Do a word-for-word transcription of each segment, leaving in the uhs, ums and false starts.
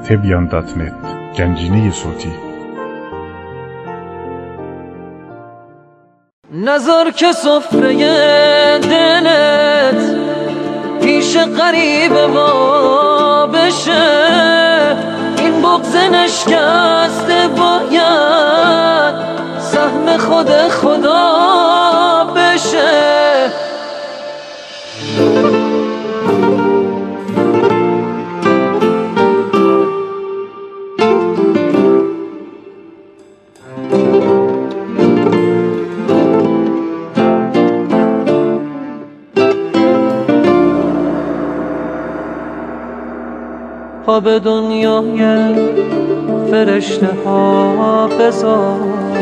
تبیان دات نت گنجینه صوتی. نذار که سفره دلت پیش غریب وا بشه، این بغض نشکسته باید سهم خود خدا بشه. پا به دنیای فرشته ها بذار،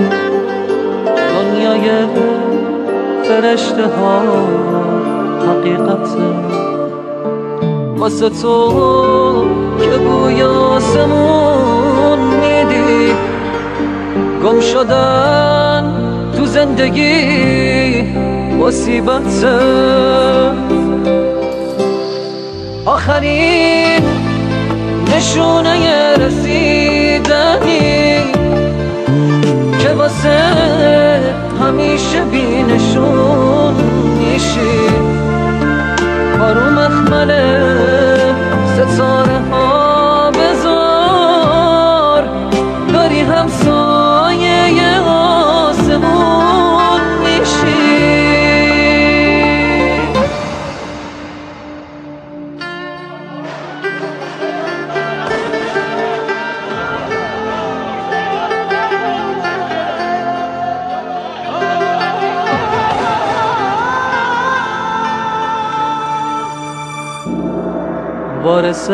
دنیای فرشته ها حقیقته واسه تو که بوی آسمون میدی. گم شدن تو زندگی مصیبته، آخرین نشونه رسیدنی که واسه همیشه بی نشون میشی. بارو مخمل ستاره ها بذار، داری همسایه آسمون میشی. وارث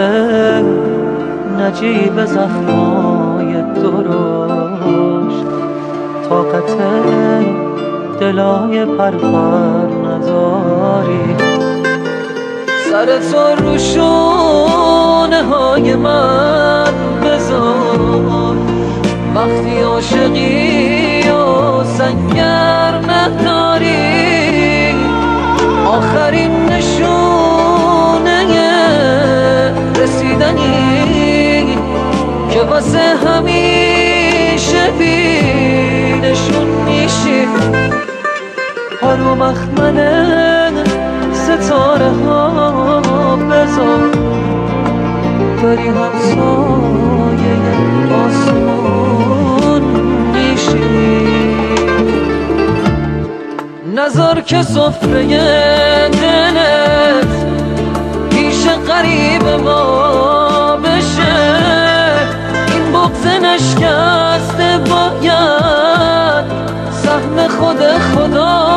نجیب زخمای درشت، طاقت دلای پرپر نداری. سر تو رو شونه های من بذار، وقتی عاشقی و سنگر نداری. آخرین نشونه رسیدنی که واسه همیشه بی نشون میشی. پارو مخمل ستاره ها بذار، داری همسایه آسمون میشی. نذار که سفره دلت پیش غریب ما بشه، این بغض نشکسته باید سهم خود خدا